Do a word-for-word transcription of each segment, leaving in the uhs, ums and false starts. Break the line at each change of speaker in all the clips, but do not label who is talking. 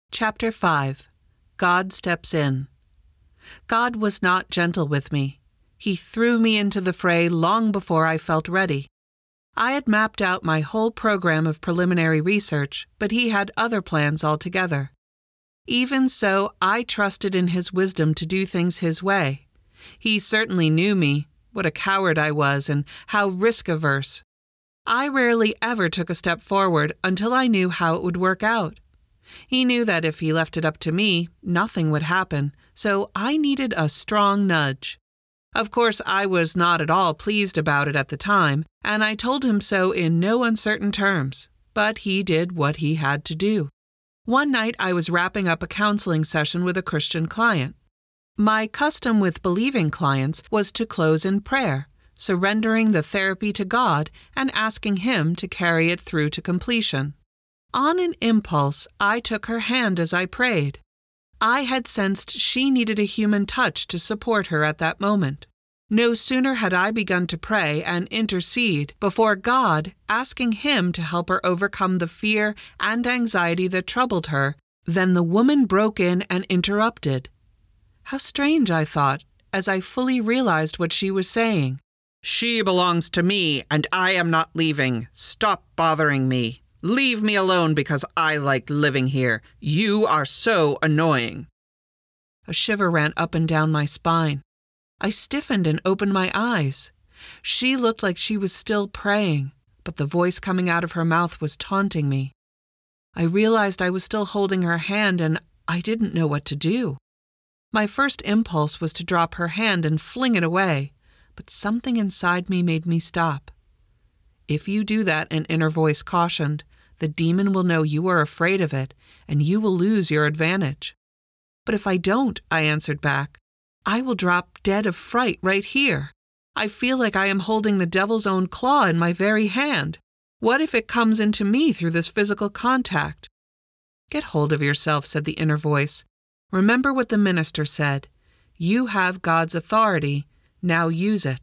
Chapter five. God Steps In. God was not gentle with me. He threw me into the fray long before I felt ready. I had mapped out my whole program of preliminary research, but he had other plans altogether. Even so, I trusted in his wisdom to do things his way. He certainly knew me, what a coward I was, and how risk-averse. I rarely ever took a step forward until I knew how it would work out. He knew that if he left it up to me, nothing would happen, so I needed a strong nudge. Of course, I was not at all pleased about it at the time, and I told him so in no uncertain terms, but he did what he had to do. One night I was wrapping up a counseling session with a Christian client. My custom with believing clients was to close in prayer, surrendering the therapy to God and asking Him to carry it through to completion. On an impulse, I took her hand as I prayed. I had sensed she needed a human touch to support her at that moment. No sooner had I begun to pray and intercede before God, asking Him to help her overcome the fear and anxiety that troubled her, than the woman broke in and interrupted. How strange, I thought, as I fully realized what she was saying.
"She belongs to me, and I am not leaving. Stop bothering me. Leave me alone because I like living here. You are so annoying."
A shiver ran up and down my spine. I stiffened and opened my eyes. She looked like she was still praying, but the voice coming out of her mouth was taunting me. I realized I was still holding her hand, and I didn't know what to do. My first impulse was to drop her hand and fling it away, but something inside me made me stop. If you do that, an inner voice cautioned, the demon will know you are afraid of it, and you will lose your advantage. But if I don't, I answered back, I will drop dead of fright right here. I feel like I am holding the devil's own claw in my very hand. What if it comes into me through this physical contact? Get hold of yourself, said the inner voice. Remember what the minister said. You have God's authority. Now use it.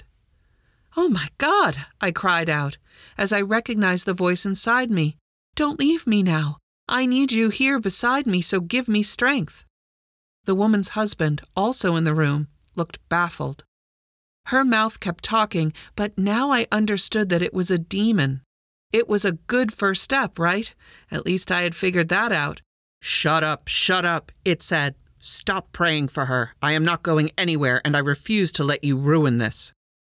Oh my God, I cried out, as I recognized the voice inside me. Don't leave me now. I need you here beside me, so give me strength. The woman's husband, also in the room, looked baffled. Her mouth kept talking, but now I understood that it was a demon. It was a good first step, right? At least I had figured that out.
"Shut up, shut up," it said. "Stop praying for her. I am not going anywhere, and I refuse to let you ruin this."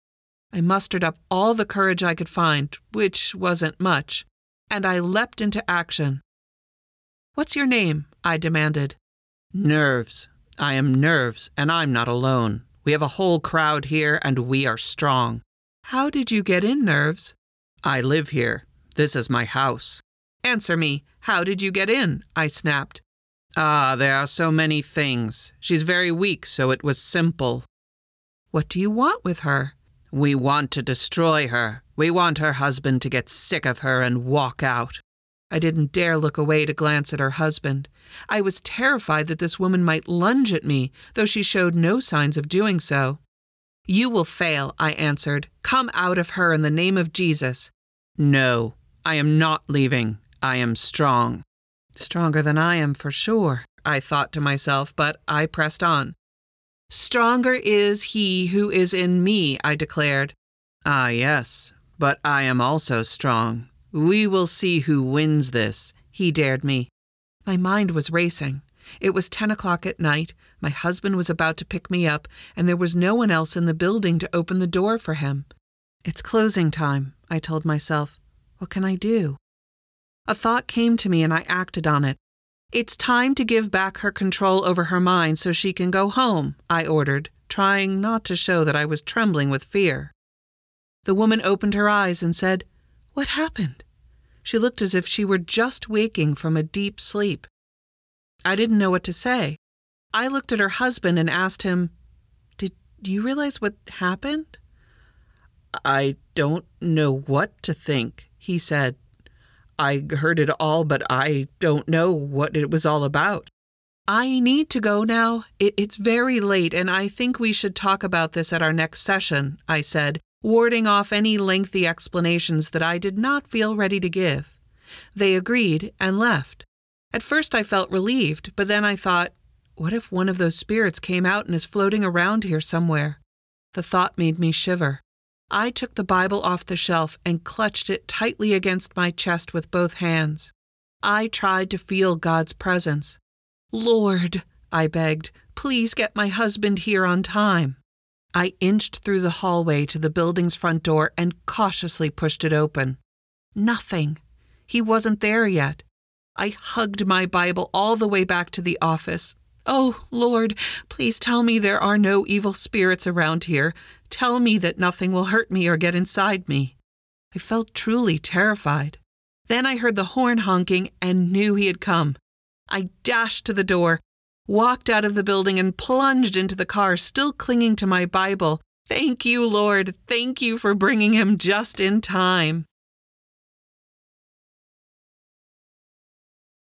I mustered up all the courage I could find, which wasn't much, and I leapt into action. "What's your name?" I demanded.
"Nerves. I am Nerves, and I'm not alone. We have a whole crowd here, and we are strong."
"How did you get in, Nerves?"
"I live here. This is my house."
"Answer me. How did you get in?" I snapped.
"Ah, there are so many things. She's very weak, so it was simple."
"What do you want with her?"
"We want to destroy her. We want her husband to get sick of her and walk out."
I didn't dare look away to glance at her husband. I was terrified that this woman might lunge at me, though she showed no signs of doing so. "You will fail," I answered. "Come out of her in the name of Jesus."
"No, I am not leaving. I am strong."
Stronger than I am, for sure, I thought to myself, but I pressed on. "Stronger is he who is in me," I declared.
"Ah, yes, but I am also strong. We will see who wins this," he dared me.
My mind was racing. It was ten o'clock at night, my husband was about to pick me up, and there was no one else in the building to open the door for him. It's closing time, I told myself. What can I do? A thought came to me and I acted on it. "It's time to give back her control over her mind so she can go home," I ordered, trying not to show that I was trembling with fear. The woman opened her eyes and said, "What happened?" She looked as if she were just waking from a deep sleep. I didn't know what to say. I looked at her husband and asked him, Did you realize what happened?"
"I don't know what to think," he said. "I heard it all, but I don't know what it was all about."
"I need to go now. It, it's very late, and I think we should talk about this at our next session," I said, warding off any lengthy explanations that I did not feel ready to give. They agreed and left. At first I felt relieved, but then I thought, what if one of those spirits came out and is floating around here somewhere? The thought made me shiver. I took the Bible off the shelf and clutched it tightly against my chest with both hands. I tried to feel God's presence. Lord, I begged, please get my husband here on time. I inched through the hallway to the building's front door and cautiously pushed it open. Nothing. He wasn't there yet. I hugged my Bible all the way back to the office. Oh, Lord, please tell me there are no evil spirits around here. Tell me that nothing will hurt me or get inside me. I felt truly terrified. Then I heard the horn honking and knew he had come. I dashed to the door, walked out of the building, and plunged into the car, still clinging to my Bible. Thank you, Lord. Thank you for bringing him just in time.